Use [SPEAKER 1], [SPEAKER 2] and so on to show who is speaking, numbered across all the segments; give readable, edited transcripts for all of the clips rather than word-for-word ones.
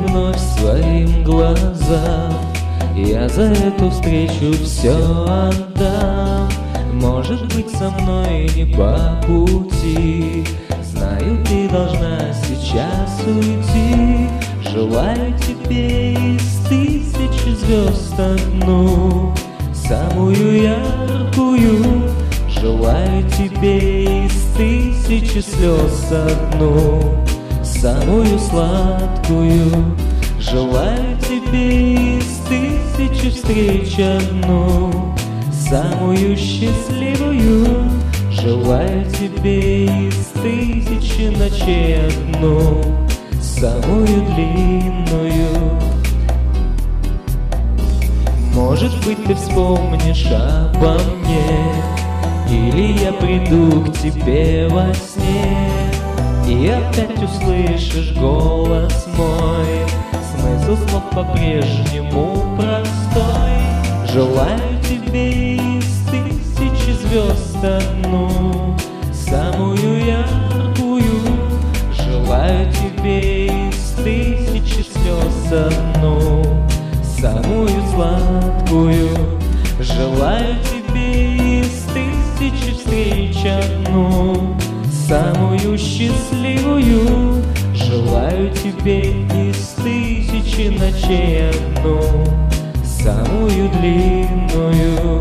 [SPEAKER 1] вновь своим глазам. Я за эту встречу все отдам. Может быть, со мной не по пути. Знаю, ты должна сейчас уйти. Желаю тебе из тысячи звезд одну, самую яркую. Желаю тебе из тысячи слез одну, самую сладкую. Желаю тебе из тысячи встреч одну, самую счастливую. Желаю тебе из тысячи ночей одну, самую длинную. Может быть, ты вспомнишь обо мне, или я приду к тебе во сне, и опять услышишь голос мой. Смысл слов по-прежнему простой. Желаю тебе из тысячи звезд одну, самую яркую. Желаю тебе из тысячи слез одну, самую сладкую. Желаю тебе из тысячи встреч одну, самую счастливую. Желаю тебе из тысячи ночей одну, самую длинную.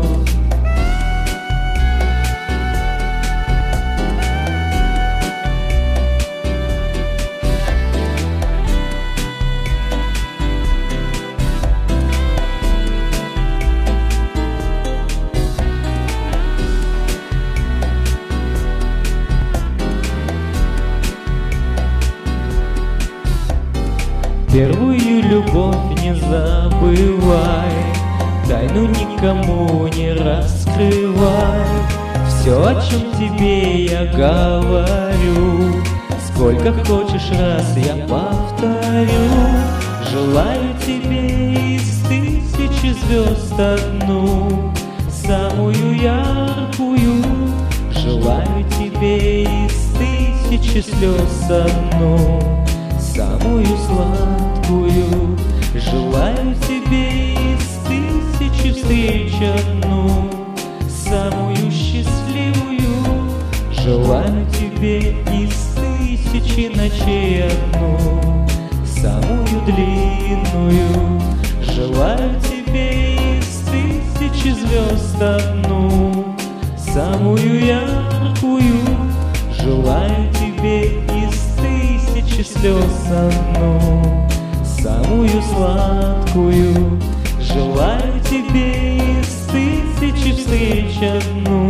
[SPEAKER 1] Первую любовь не забывай, тайну никому не раскрывай. Все, о чем тебе я говорю, сколько хочешь раз я повторю. Желаю тебе из тысячи звезд одну, самую яркую. Желаю тебе из тысячи слез одну, самую сладкую. Желаю тебе из тысячи встреч одну, самую счастливую. Желаю тебе из тысячи ночей одну, самую длинную. Желаю тебе из тысячи звезд одну, самую яркую. Желаю тебе из тысячи слез одну, самую сладкую. Желаю тебе из тысячи встреч одну,